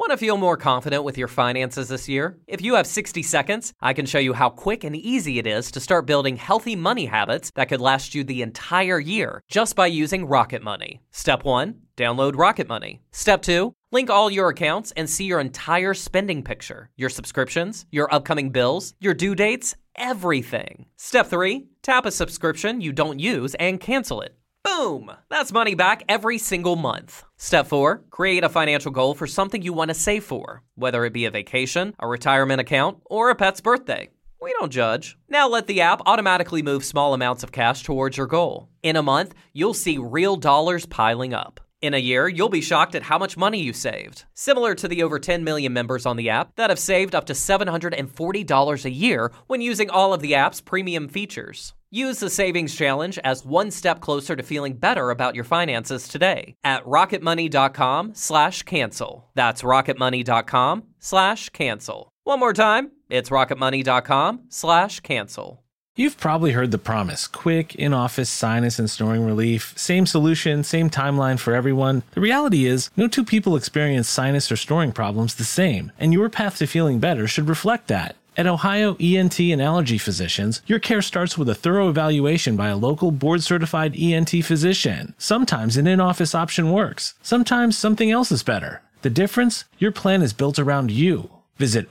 Want to feel more confident with your finances this year? If you have 60 seconds, I can show you how quick and easy it is to start building healthy money habits that could last you the entire year just by using Rocket Money. Step 1, download Rocket Money. Step 2, link all your accounts and see your entire spending picture, your subscriptions, your upcoming bills, your due dates, everything. Step 3, tap a subscription you don't use and cancel it. Boom! That's money back every single month. Step 4, create a financial goal for something you want to save for, whether it be a vacation, a retirement account, or a pet's birthday. We don't judge. Now let the app automatically move small amounts of cash towards your goal. In a month, you'll see real dollars piling up. In a year, you'll be shocked at how much money you saved. Similar to the over 10 million members on the app that have saved up to $740 a year when using all of the app's premium features. Use the Savings Challenge as one step closer to feeling better about your finances today at rocketmoney.com/cancel. That's rocketmoney.com/cancel. One more time, it's rocketmoney.com/cancel. You've probably heard the promise: quick, in-office sinus and snoring relief, same solution, same timeline for everyone. The reality is, no two people experience sinus or snoring problems the same, and your path to feeling better should reflect that. At Ohio ENT and Allergy Physicians, your care starts with a thorough evaluation by a local board-certified ENT physician. Sometimes an in-office option works. Sometimes something else is better. The difference? Your plan is built around you. Visit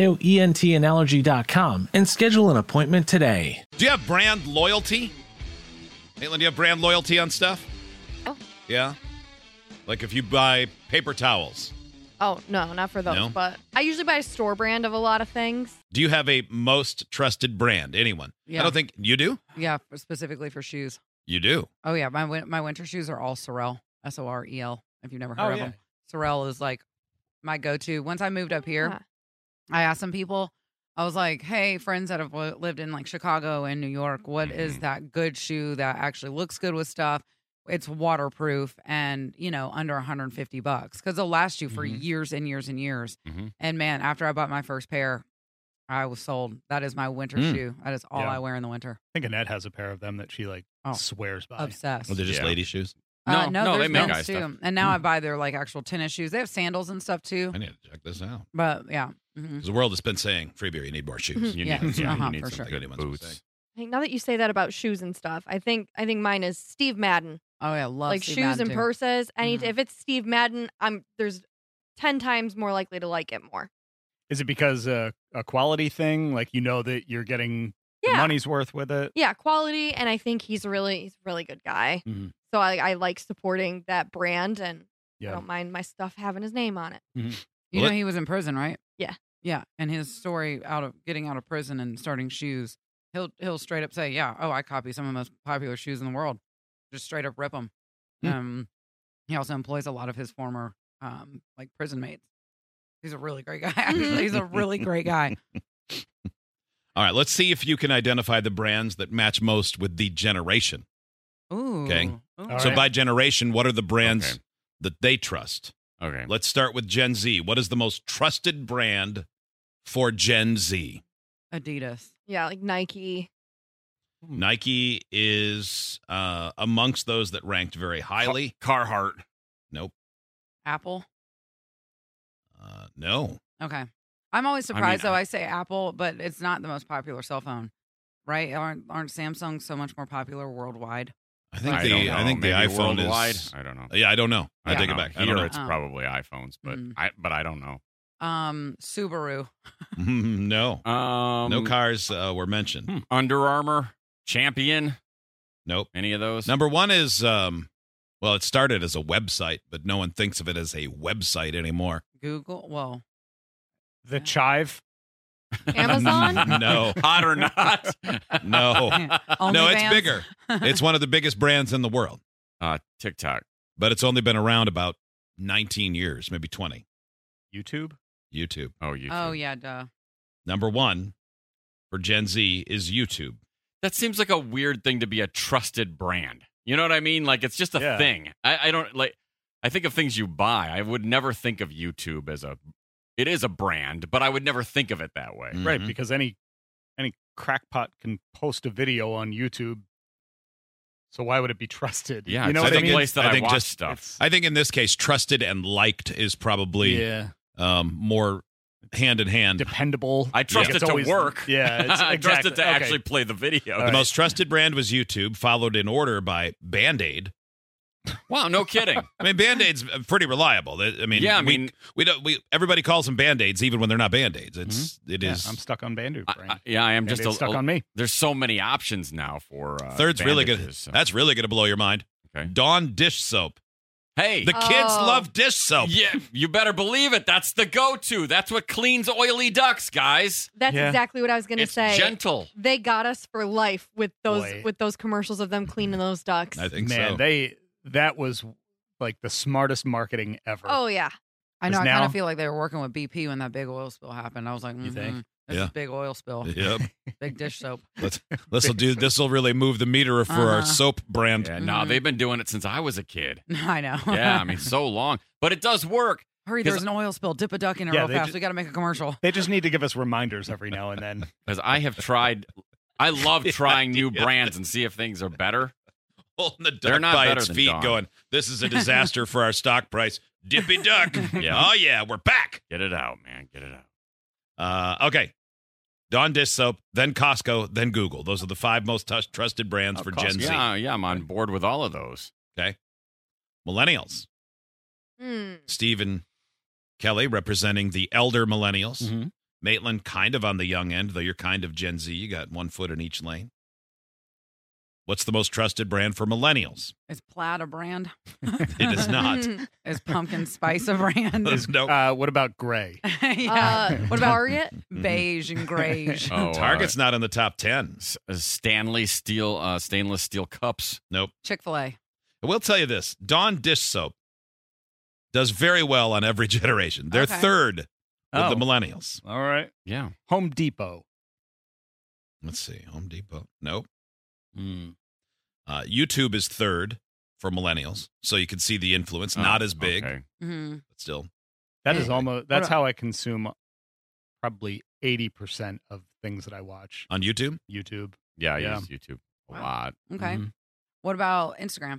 ohioentandallergy.com and schedule an appointment today. Do you have brand loyalty? Caitlin, do you have brand loyalty on stuff? Oh. Yeah? Like if you buy paper towels. Oh, no, not for those. No? But I usually buy a store brand of a lot of things. Do you have a most trusted brand? Anyone? Yeah. I don't think you do. Yeah, specifically for shoes. You do. Oh, yeah. My winter shoes are all Sorel, Sorel, if you've never heard of them. Sorel is like my go-to. Once I moved up here, I asked some people, I was like, hey, friends that have lived in like Chicago and New York, what is that good shoe that actually looks good with stuff? It's waterproof and, under $150 because they'll last you for years and years and years. And man, after I bought my first pair, I was sold. That is my winter shoe. That is all I wear in the winter. I think Annette has a pair of them that she swears by. Obsessed. Are they just lady shoes? No, they there's make men's guy too. stuff. And now I buy their like actual tennis shoes. They have sandals and stuff too. I need to check this out. But yeah. The world has been saying, Freebeer, you need more shoes. You Yes, need, you uh-huh, need for some sure. good Anyone's been boots. saying. I think now that you say that about shoes and stuff, I think mine is Steve Madden. Oh yeah, love Like Steve shoes Madden, and too. purses. Mhm. If it's Steve Madden, there's 10 times more likely to like it more. Is it because a quality thing? Like that you're getting the Yeah. money's worth with it? Yeah, quality, and I think he's a really good guy. Mhm. So I like supporting that brand, and Yeah. I don't mind my stuff having his name on it. You know he was in prison, right? Yeah. Yeah, and his story getting out of prison and starting shoes, he'll straight up say, "Yeah, I copy some of the most popular shoes in the world." Just straight up rip them. He also employs a lot of his former prison mates. He's a really great guy. Actually, he's a really great guy. All right, let's see if you can identify the brands that match most with the generation. Ooh. Okay. Ooh. All So right. by generation, what are the brands Okay. that they trust? Okay. Let's start with Gen Z. What is the most trusted brand for Gen Z? Adidas. Yeah, like Nike. Nike is amongst those that ranked very highly. Carhartt. Nope. Apple. No. Okay. I'm always surprised though. I say Apple, but it's not the most popular cell phone, right? Aren't Samsung so much more popular worldwide? I think I don't know. the Maybe iPhone worldwide? is. I don't know. Yeah, I don't know. I Yeah. take it No, back. I don't Here know. it's Oh. probably iPhones, but I don't know. Subaru. No. No No cars were mentioned. Under Armour, Champion, Nope. any of those? Number one is it started as a website, but no one thinks of it as a website anymore. Google. Well, The Chive. Amazon? No. Hot or not? No. No, it's OnlyFans? bigger. It's one of the biggest brands in the world, TikTok. but it's only been around about 19 years, maybe 20. YouTube. YouTube. Oh, YouTube. Oh yeah, duh. Number one for Gen Z is YouTube. That seems like a weird thing to be a trusted brand. You know what I mean? Like, it's just a Yeah. thing. I don't like. I think of things you buy. I would never think of YouTube as it is a brand, but I would never think of it that way. Mhm. Right, because any crackpot can post a video on YouTube. So why would it be trusted? Yeah, you know it's what I the mean? place that I I think watch just- stuff. I think in this case, trusted and liked is probably Yeah. more hand in hand. Dependable. I trust Like, it it's to always- work. Yeah, it's, I trust it exactly. to Okay. actually play the video. The most trusted brand was YouTube, followed in order by Band-Aid. Wow, no kidding. I mean, Band-Aid's pretty reliable. I mean, Yeah, I mean- we don't. Everybody calls them Band-Aids, even when they're not Band-Aids. It Yeah, is. I'm stuck on Band-Aid. Brain. I am just Band-Aid's stuck on me. There's so many options now for Third's really good. bandages, so. That's really going to blow your mind. Okay. Dawn dish soap. Hey, The kids Oh. love dish soap. yeah, you better believe it. That's the go-to. That's what cleans oily ducks, guys. That's Yeah. exactly what I was going to It's say. gentle. They got us for life with Boy. those commercials of them cleaning those ducks. I think Man, so. that was like the smartest marketing ever. Oh yeah. I know. I Because kind now- of feel like they were working with BP when that big oil spill happened. I was like, You think? This Yeah. is big oil spill, Yep. big dish soap. This will really move the meter for our Uh-huh. soap brand. Yeah, no, they've been doing it since I was a kid. I know. Yeah, I mean, so long. But it does work. Hurry, there's an oil spill. Dip a duck in it Yeah, real they fast. ju- We got to make a commercial. They just need to give us reminders every now and then. Because I have tried, I love trying new Yeah. brands and see if things are better. Holding the They're duck not by better its than feet, Dawn. going, "This is a disaster for our stock price." Dippy duck. Yeah. Oh yeah, we're back. Get it out, man. Get it out. Okay. Dawn dish soap, then Costco, then Google. Those are the 5 most trusted brands Oh, for Costco. Gen Z. Yeah, I'm on board with all of those. Millennials. Mm. Stephen Kelly representing the elder millennials. Mm-hmm. Maitland kind of on the young end, though you're kind of Gen Z. You got 1 foot in each lane. What's the most trusted brand for millennials? Is Plaid a brand? It is not. Is Pumpkin Spice a brand? Nope. What about Gray? yeah. What about Target? Beige and grayish. Oh, Target's not in the top 10. Stanley steel, stainless steel cups. Nope. Chick-fil-A. I will tell you this. Dawn dish soap does very well on every generation. They're Okay. third with Oh. the millennials. All right. Yeah. Home Depot. Let's see. Home Depot. Nope. Mm. YouTube is third for millennials. So you can see the influence. Not as big, Okay. Mm-hmm. but still. That is Yeah. almost. That's how I consume probably 80% of things that I watch. On YouTube? YouTube. Yeah, I Yeah. use YouTube a Wow. lot. Okay. Mm-hmm. What about Instagram?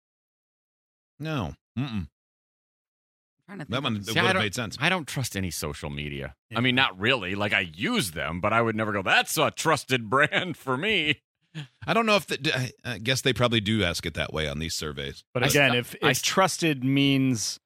No. Mm-mm. I'm trying to think. That one See, would I have don't- made sense. I don't trust any social media. Yeah. I mean, not really. Like, I use them, but I would never go, that's a trusted brand for me. I don't know if I guess they probably do ask it that way on these surveys. But I again, st- if I if st- trusted means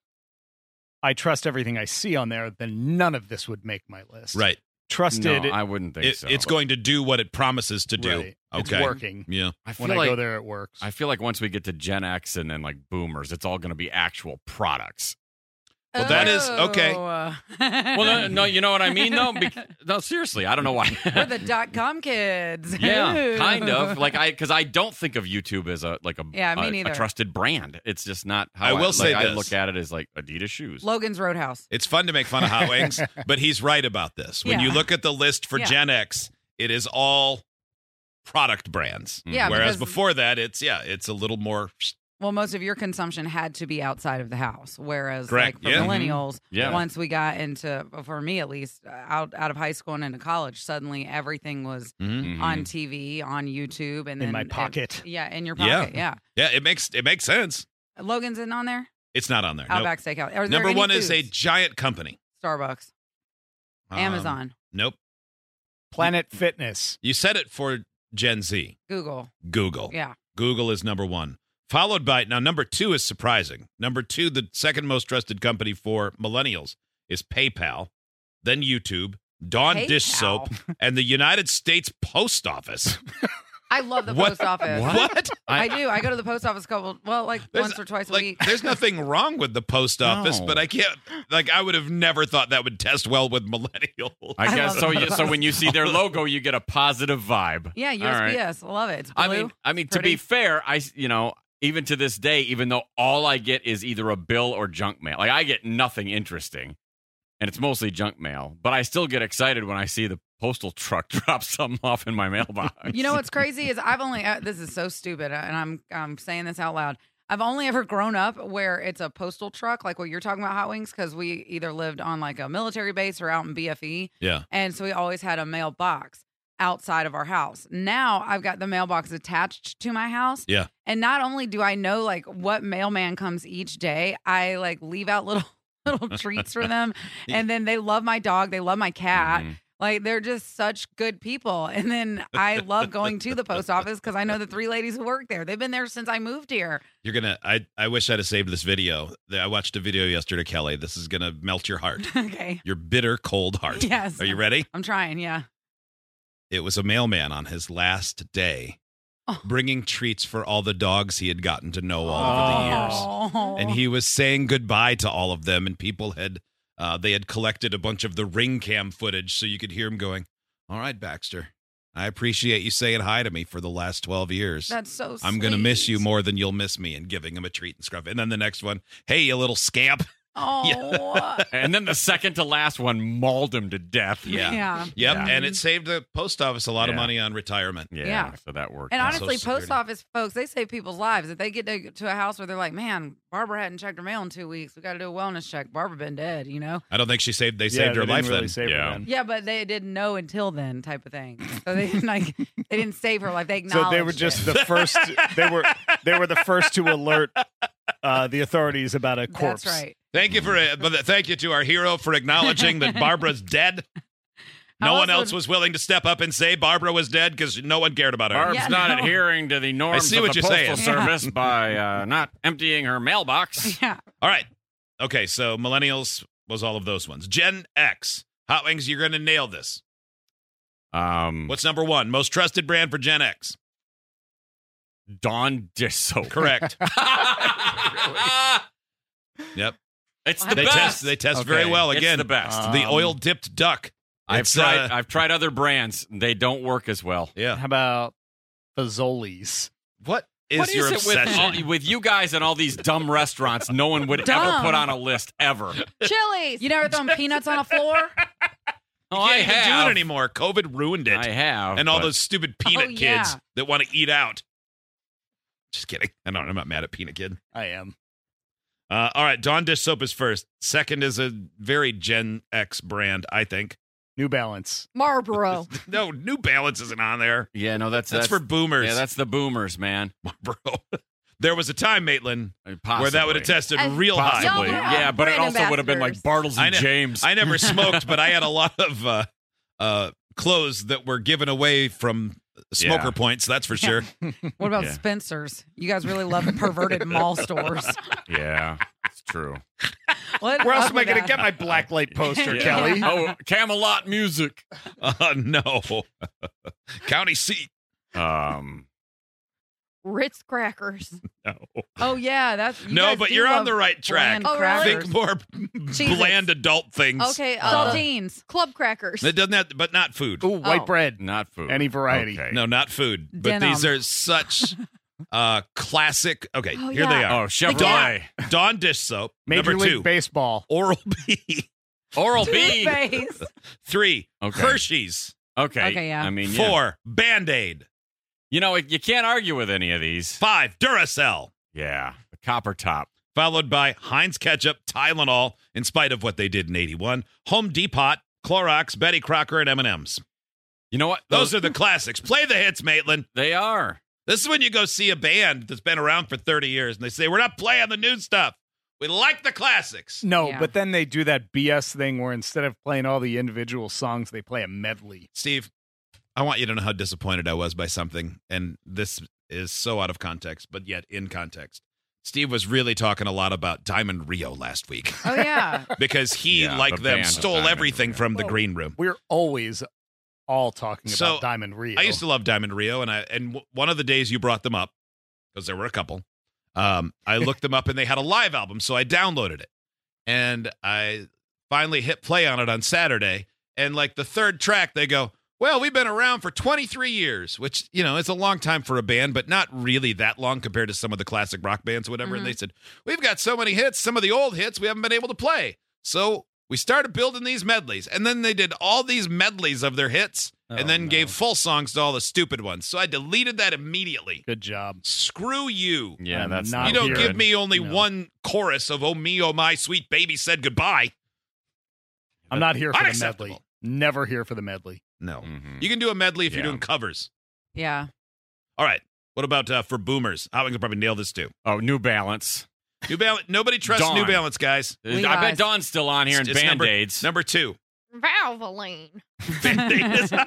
I trust everything I see on there, then none of this would make my list. Right. Trusted. No, I wouldn't think so. It's going to do what it promises to do. right. Okay. It's working. Yeah. I feel When I like go there, it works. I feel like once we get to Gen X and then like boomers, it's all going to be actual products. Well, that is- okay. Oh. Well, no, you know what I mean, though. No, seriously, I don't know why. We're the .com kids. Yeah, Ooh. kind of. Like because I don't think of YouTube as a Yeah, me a neither. trusted brand. It's just not how I will say I this. look at it as like Adidas shoes. Logan's Roadhouse. It's fun to make fun of Hot Wings, but he's right about this. When Yeah. you look at the list for Yeah. Gen X, it is all product brands. Yeah, Whereas because- before that, it's a little more. Well, most of your consumption had to be outside of the house, whereas Correct. like for Yeah. millennials, Yeah. once we got into, for me at least, out of high school and into college, suddenly everything was Mhm. on TV, on YouTube, and In then my pocket. in your Yeah. pocket. Yeah. Yeah, it makes sense. Logan's in on there. It's not on there. Nope. Outback Steakhouse. Are there Number any one is a foods? giant company. Starbucks, Amazon, Nope. Planet Fitness. You said it for Gen Z. Google. Google. Yeah. Google is number one. Followed by, now number 2 is surprising. Number 2, the second most trusted company for millennials is PayPal, then YouTube, Dawn dish soap, and the United States Post Office. I love the What? post office. What? I do. I go to the post office once or twice a like, week. there's nothing wrong with the post office, No. but I can't, I would have never thought that would test well with millennials. I guess love so. it. So when you see their logo, you get a positive vibe. Yeah, All right. USPS. I love it. It's blue. I mean, to Pretty. be fair, even to this day, even though all I get is either a bill or junk mail, like I get nothing interesting, and it's mostly junk mail. But I still get excited when I see the postal truck drop something off in my mailbox. You know what's crazy is I've only this is so stupid, and I'm saying this out loud. I've only ever grown up where it's a postal truck, like what you're talking about, Hot Wings, because we either lived on like a military base or out in BFE, Yeah. and so we always had a mailbox outside of our house. Now I've got the mailbox attached to my house. Yeah. And not only do I know like what mailman comes each day, I like leave out little little treats for them. And then they love my dog. They love my cat. Mm-hmm. Like, they're just such good people. And then I love going to the post office because I know the 3 ladies who work there. They've been there since I moved here. You're going to, I wish I'd have saved this video. I watched a video yesterday, Kelly. This is going to melt your heart. Okay. Your bitter, cold heart. Yes. Are you ready? I'm trying, yeah. It was a mailman on his last day bringing treats for all the dogs he had gotten to know all over the years. Oh. And he was saying goodbye to all of them, and people had they had collected a bunch of the ring cam footage so you could hear him going, "All right, Baxter, I appreciate you saying hi to me for the last 12 years. That's so sweet. I'm going to miss you more than you'll miss me," and giving him a treat and scruff. And then the next one, "Hey, you little scamp." Oh. And then the second to last one mauled him to death. Yeah. Yeah. Yep. Yeah. And it saved the post office a lot of Yeah. money on retirement. Yeah. So that worked. And out. honestly, Social post Security. office folks, they save people's lives. If they get to a house where they're like, man, Barbara hadn't checked her mail in 2 weeks. We got to do a wellness check. Barbara been dead, you know? I don't think they saved Yeah, her they life didn't really then. save her Yeah. then. Yeah, but they didn't know until then type of thing. So they didn't save her life. They acknowledged So they were just it. the first. They were the first to alert the authorities about a corpse. That's right. Thank you thank you to our hero for acknowledging that Barbara's dead. No one else was willing to step up and say Barbara was dead because no one cared about her. Barb's Yeah, not no. adhering to the norms see of what the you're Postal saying. Service by not emptying her mailbox. Yeah. All right. Okay, so millennials was all of those ones. Gen X. Hot Wings, you're going to nail this. What's number 1? Most trusted brand for Gen X. Dawn dish soap. Correct. Yep. It's the They best. test very Okay. well. It's Again, the best. the oil-dipped duck. I've It's, tried other brands. They don't work as well. Yeah. How about Fazoli's? What is What your is it obsession? with you guys and all these dumb restaurants no one would ever Dumb. put on a list ever? Chili's. You never thrown peanuts on a floor? You Oh, can't even do it anymore. COVID ruined it. I have. And all but- those stupid peanut yeah. kids that want to eat out. Just kidding. I'm not mad at Peanut Kid. I am. All right, Dawn dish soap is first. Second is a very Gen X brand, I think. New Balance. Marlboro. No, New Balance isn't on there. Yeah, no, that's That's for boomers. Yeah, that's the boomers, man. Bro. There was a time, Maitland, Possibly. where that would have tested And real high. Possibly. Y'all Yeah, but it brand also would have been like ambassadors. Bartles I and know- James. I never smoked, but I had a lot of clothes that were given away from smoker Yeah. points, that's for sure. What about Yeah. Spencer's? You guys really love the perverted mall stores. Yeah, it's true. What Where else up am I with going to that? get my blacklight poster, Yeah. Kelly? Oh, Camelot music. No. County seat. Ritz crackers. No. Oh yeah, that's you No, guys but do you're on love the right track. bland Oh, really? crackers. Think more Cheez-Its. bland adult things. Okay, Saltines. club crackers. It doesn't have, but not food. Ooh, white Oh. bread. Not food. Any variety. Okay. No, not food. But Denim. these are such classic. Okay, Oh, here they yeah. are. Oh, Chevrolet. Dawn dish soap. Major number League 2, Baseball. Oral B. Oral B. Toothpaste. 3, Okay. Hershey's. Okay. Okay, yeah. I mean, yeah. 4, Band-Aid. You know, you can't argue with any of these. 5, Duracell. Yeah. The copper top. Followed by Heinz ketchup, Tylenol, in spite of what they did in 81, Home Depot, Clorox, Betty Crocker, and M&M's. You know what? Those are the classics. Play the hits, Maitland. They are. This is when you go see a band that's been around for 30 years, and they say, we're not playing the new stuff. We like the classics. No, Yeah. but then they do that BS thing where instead of playing all the individual songs, they play a medley. Steve, I want you to know how disappointed I was by something, and this is so out of context, but yet in context. Steve was really talking a lot about Diamond Rio last week Oh yeah. because he, Yeah, like the them, band stole Diamond everything Rio. from the Well, green room. We're always all talking So, about Diamond Rio. I used to love Diamond Rio, and one of the days you brought them up, because there were a couple, I looked them up, and they had a live album, so I downloaded it. And I finally hit play on it on Saturday, and like the third track, they go, well, we've been around for 23 years, which, you know, is a long time for a band, but not really that long compared to some of the classic rock bands or whatever. And they said, we've got so many hits, some of the old hits we haven't been able to play. So we started building these medleys. And then they did all these medleys of their hits and then gave full songs to all the stupid ones. So I deleted that immediately. Good job. Screw you. Yeah, I'm that's not You don't here. give me only No. one chorus of "Oh me, oh my sweet baby said goodbye." I'm not here for the Unacceptable. medley. Never here for the medley. No, Mhm. you can do a medley if you're Yeah. doing covers. Yeah. All right. What about for boomers? I can probably nail this too. Oh, New Balance. New Balance. Nobody trusts Dawn. New Balance, guys. I bet Dawn's still on here in It's Band-Aids. Number 2. Valvoline. Band-Aid is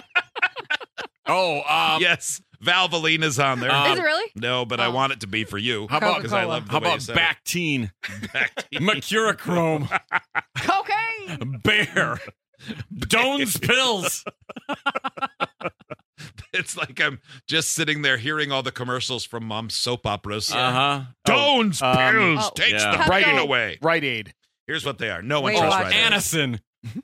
Oh, yes, Valvoline is on there. Is it really? No, but I want it to be for you. How about- because I love the how way about you said it. Bactine? Bactine. Mercurochrome. Cocaine. Bear. Doan's pills. It's like I'm just sitting there hearing all the commercials from Mom's soap operas. Uh-huh. Doan's pills Oh. takes Yeah. the Right pain aid. away. Rite Aid. Here's what they are. No one Wait, trusts watch Rite Aid. Anison.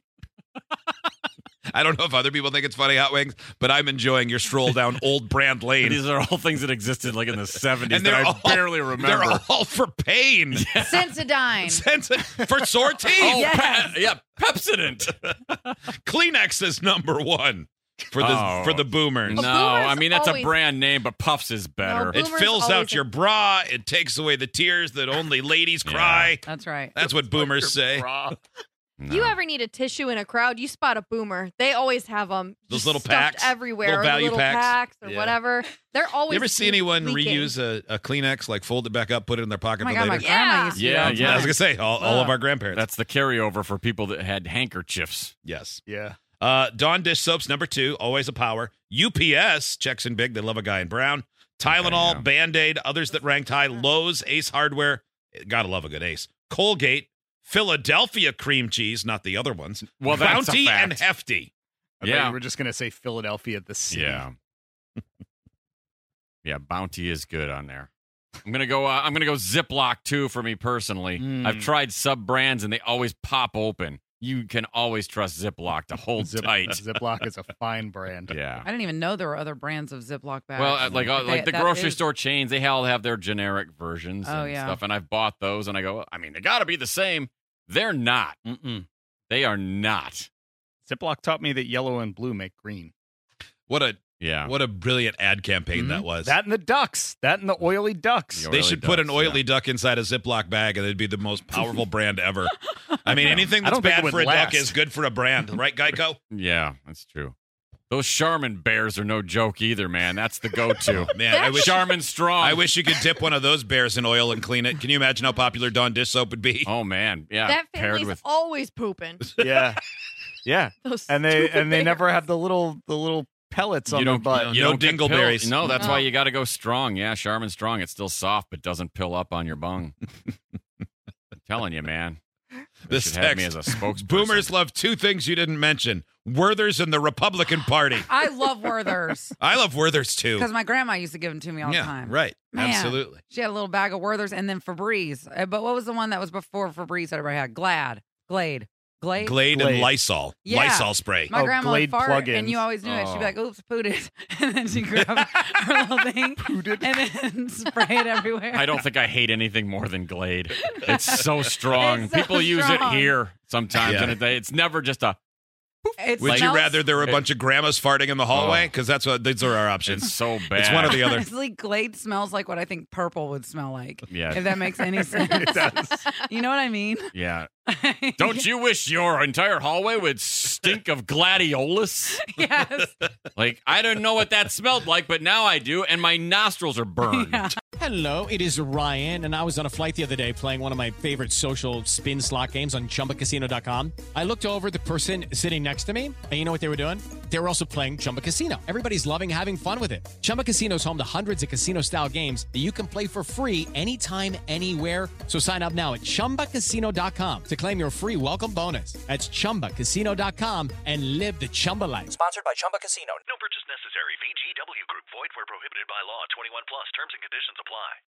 I don't know if other people think it's funny, Hot Wings, but I'm enjoying your stroll down Old Brand Lane. These are all things that existed like in the 70s And that they're I all- barely remember. They're all for pain. Sensodyne. For sore teeth. Oh, Yes. yeah, Pepsodent. Kleenex is number 1 for the boomers. No, Boomers I mean, that's a always- brand name, but Puffs is better. No, It Boomers fills always out your bra. It takes away the tears that only ladies cry. That's right. That's what boomers say. If you ever need a tissue in a crowd, you spot a boomer. They always have them. Those little stuffed packs? everywhere, Little or value little packs? packs or Yeah. whatever. They're always. You ever see anyone leaking. reuse a Kleenex, like fold it back up, put it in their pocket Oh my for God, my later? grandma used to do Yeah, that all the yeah. I was time. going to say, all of our grandparents. That's the carryover for people that had handkerchiefs. yes. Yeah. Dawn dish soaps, number 2, always a power. UPS checks in big. They love a guy in brown. Tylenol, yeah. Band-Aid, others that ranked high. Lowe's, Ace Hardware. Gotta love a good Ace. Colgate, Philadelphia cream cheese, not the other ones. Well, that's a Bounty fact. and Hefty. I thought Yeah. you were just going to say Philadelphia at the city. Yeah. Yeah, Bounty is good on there. I'm gonna go Ziploc too for me personally. I've tried sub brands and they always pop open. You can always trust Ziploc to hold tight. Ziploc is a fine brand. Yeah. I didn't even know there were other brands of Ziploc bags. Well, like the That grocery is- store chains, they all have their generic versions Oh, and yeah. stuff. And I've bought those, and I go, I mean, they got to be the same. They're not. They are not. Ziploc taught me that yellow and blue make green. What Yeah. a brilliant ad campaign that was. That and the ducks. That and the oily ducks. The They oily should put an ducks, oily yeah. duck inside a Ziploc bag, and it'd be the most powerful brand ever. I mean, anything I that's don't think it bad would for a last. duck is good for a brand, right, Geico? Yeah, that's true. Those Charmin bears are no joke either, man. That's the go-to. Man, I wish Charmin Strong. I wish you could dip one of those bears in oil and clean it. Can you imagine how popular Dawn dish soap would be? Oh man, yeah. That paired family's with always pooping. Yeah. Yeah. Those And they stupid never bears. have the little pellets on you their don't, butt. you No don't get dingleberries. pill- No, that's why No. you got to go strong. Yeah, Charmin Strong. It's still soft, but doesn't pill up on your bung. I'm telling you, man. They This should have me as text, a spokesperson. Boomers love 2 things you didn't mention: Werther's and the Republican Party. I love Werther's I love Werther's too. because my grandma used to give them to me all the Yeah, time. right. Man. Absolutely. She had a little bag of Werther's and then Febreze. But what was the one that was before Febreze that everybody had? Glade. Glade and Lysol. Yeah. Lysol spray. My grandma would Glade fart, plug-ins. and you always knew it. She'd Oh. be like, "Oops, pooted," and then she'd grab her little thing and then spray it everywhere. I don't think I hate anything more than Glade. It's so strong. It's so People use it strong. here sometimes, Yeah. and it's never just a. It Would you smells- rather there were a bunch of grandmas farting in the hallway? Because those are our options. It's so bad. It's one or the other. Honestly, Glade smells like what I think purple would smell like. Yeah. If that makes any sense. It does. You know what I mean? Yeah. Don't you wish your entire hallway would stink of gladiolus? Yes. Like, I don't know what that smelled like, but now I do, and my nostrils are burned. Yeah. Hello, it is Ryan, and I was on a flight the other day playing one of my favorite social spin slot games on ChumbaCasino.com. I looked over at the person sitting next to me, and you know what they were doing? They were also playing Chumba Casino. Everybody's loving having fun with it. Chumba Casino is home to hundreds of casino-style games that you can play for free anytime, anywhere. So sign up now at ChumbaCasino.com to claim your free welcome bonus. That's ChumbaCasino.com and live the Chumba life. Sponsored by Chumba Casino. No purchase necessary. VGW Group. Void where prohibited by law. 21 plus. Terms and conditions apply.